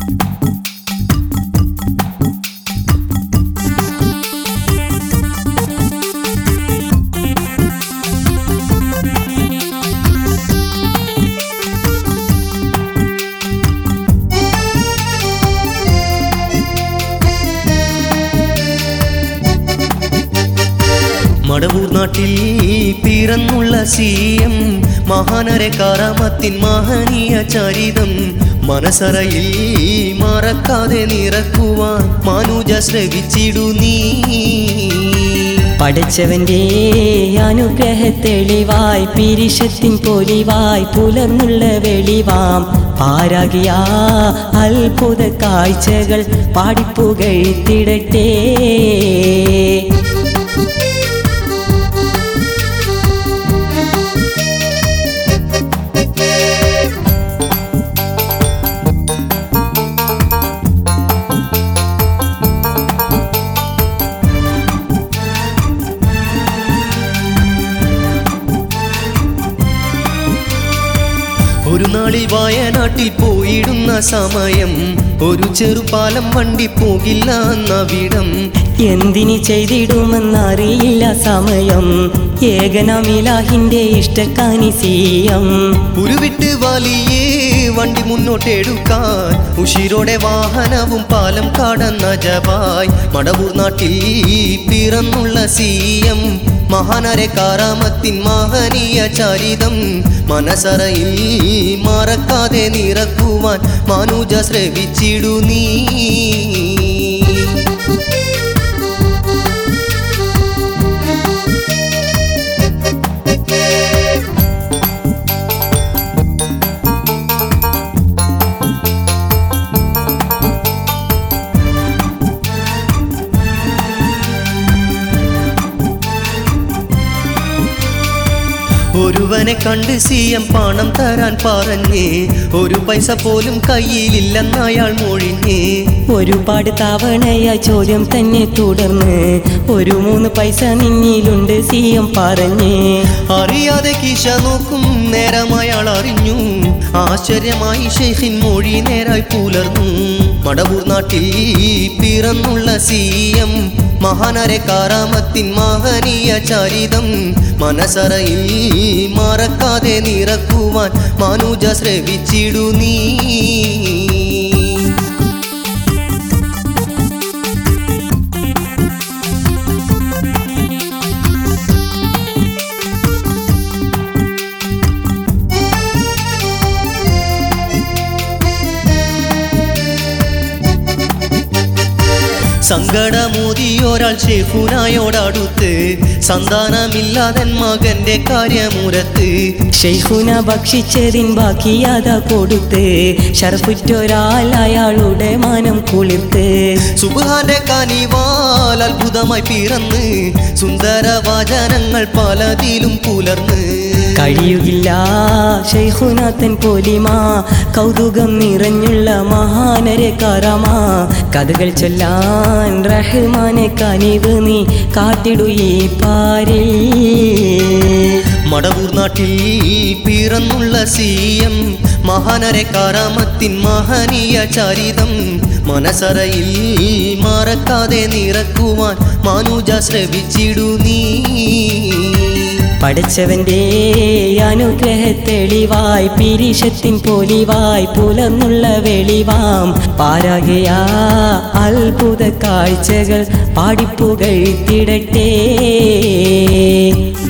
മടവൂർ നാട്ടിൽ പിറന്നുള്ള സിഎം മഹാനരെ കറാമത്തിൻ മഹനീയ ചരിതം മനസറയിൽ മറക്കാതെ നിറക്കുവാൻ മാനുജ ശ്രവിച്ചിടു നീ. പടച്ചവന്റെ അനുഗ്രഹ തെളിവായി പിരിശത്തിൻ പൊലിവായി പുലർന്നുള്ള വെളിവാം പാരാകിയ അത്ഭുത കാഴ്ചകൾ പാടിപ്പുകഴ്ത്തിടട്ടെ. ഒരു നാളിൽ വയനാട്ടിൽ പോയിടുന്ന സമയം ഒരു ചെറുപാലം വണ്ടി പോകില്ല എന്നവിടം. എന്തിനി ചെയ്തിടുമെന്നറിയില്ല സമയം ഏകനാമിലാഹിന്റെ ഇഷ്ടക്കാനി സിഎം. ഉരുവിട്ട് വലിയേ വണ്ടി മുന്നോട്ടെടുക്കാൻ ഉഷിരോടെ വാഹനവും പാലം കടന്ന ജബായ്. മടവൂർ നാട്ടിൽ പിറന്നുള്ള സിഎം മഹാനരെ കറാമത്തിൻ മഹനീയ ചരിതം മനസറയിൽ മറക്കാതെ നിറക്കുവാൻ മാനുജ ശ്രവിച്ചിടു നീ. ഒരുവനെ കണ്ട് സിഎം പണം തരാൻ പറഞ്ഞ് ഒരു പൈസ പോലും കയ്യിലില്ലെന്നയാൾ മൊഴിഞ്ഞ്. ഒരുപാട് തവണയായി ചോദ്യം തന്നെ തുടർന്ന് ഒരു 3 പൈസ നിന്നിലുണ്ട് സിഎം പറഞ്ഞ്. അറിയാതെ കീശ നോക്കും നേരം അയാൾ അറിഞ്ഞു. ആശ്ചര്യമായി ഷെയ്ഖിൻ മൊഴി നേരായി പുലർന്നു. മടവൂർ നാട്ടിൽ പിറന്നുള്ള സിഎം മഹാനരെ കറാമത്തിൻ മഹനീയ ചരിതം മനസറയിൽ മറക്കാതെ നിറക്കുവാൻ മാനുജ ശ്രവിച്ചിടു നീ. സങ്കടമോദിയൊരാൾ ഷെയ്ഖുനായോടടുത്ത് സന്താനമില്ലാതൻ മകന്റെ കാര്യമുരത്ത്. ഷെയ്ഖുന ഭക്ഷിച്ചതിൻ ബാക്കിയാത കൊടുത്ത് ഷർഫുറ്റൊരാൾ അയാളുടെ മാനം കുളിർത്ത്. സുബ്ഹാന്റെ കനിവാൽ അത്ഭുതമായി പിറന്ന് സുന്ദര വചനങ്ങൾ പലതിലും പുലർന്ന്. കഴിയുകില്ല ഷെയ്ഖുനാഥൻ പോലിമ കൗതുകം നിറഞ്ഞുള്ള മഹാനരെ കറാമ. കഥകൾ ചൊല്ലാൻ റഹ്മാനെ കനിവ് നീ കാട്ടിടു ഈ പാരിൽ. മടവൂർ നാട്ടിൽ പിറന്നുള്ള സിഎം മഹാനരെ കറാമത്തിൻ മഹനീയ ചരിതം മനസറയിൽ മറക്കാതെ നിറക്കുവാൻ മാനുജ ശ്രവിച്ചിടു നീ. പടച്ചവന്റെ അനുഗ്രഹ തെളിവായി പിരിശത്തിൻ പൊലിവായി പുലർന്നുള്ള വെളിവാം പാരാകിയ അത്ഭുത കാഴ്ചകൾ പാടിപ്പുകഴ്ത്തിടട്ടെ.